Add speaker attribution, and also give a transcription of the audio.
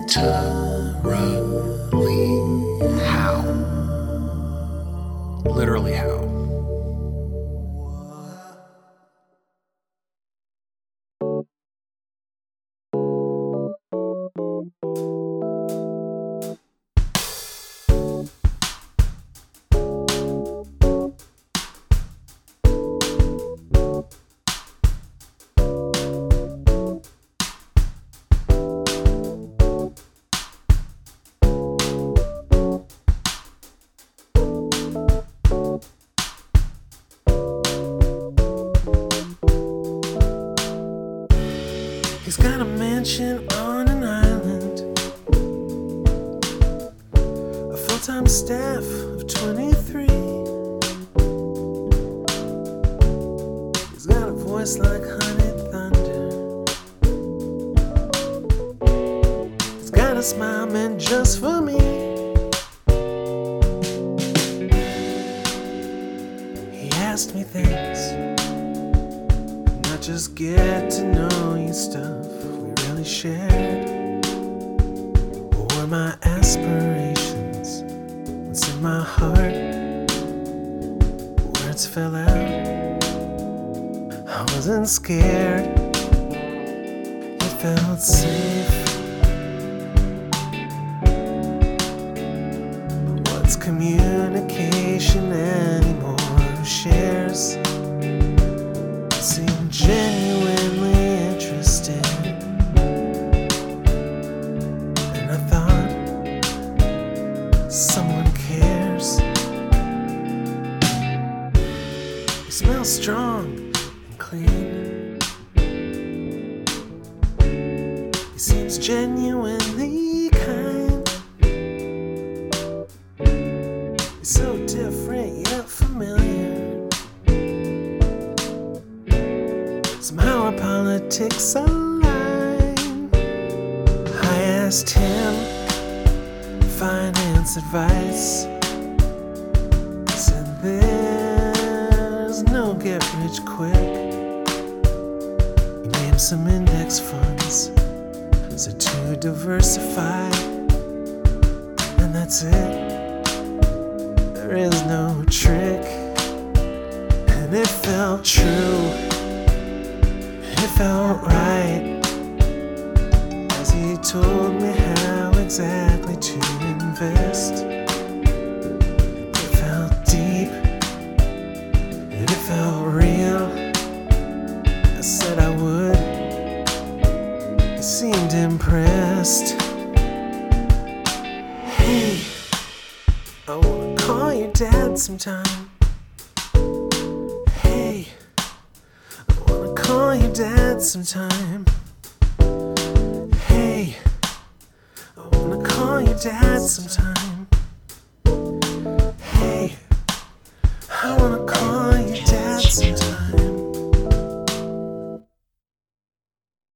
Speaker 1: Literally how? Literally how?
Speaker 2: He's got a mansion on an island, a full-time staff of 23. He's got a voice like honey thunder. He's got a smile meant just for me. He asked me things, not just get to know you stuff we really shared. What were my aspirations? What's in my heart? Words fell out. I wasn't scared. It felt safe. What's communication anymore? Who shares? Seemed genuinely interested, and I thought, someone cares. You smell strong and clean. He seems genuinely kind. He's so different yet familiar. Somehow our politics align. I asked him finance advice. He said there's no get rich quick. He named some index funds, so to diversify, and that's it. There is no trick, and it felt true. It felt right as he told me how exactly to invest. It felt deep and it felt real. I said I would. He seemed impressed. Hey, I wanna call your dad sometime. Hey, call your dad sometime. Hey, I wanna call your dad sometime.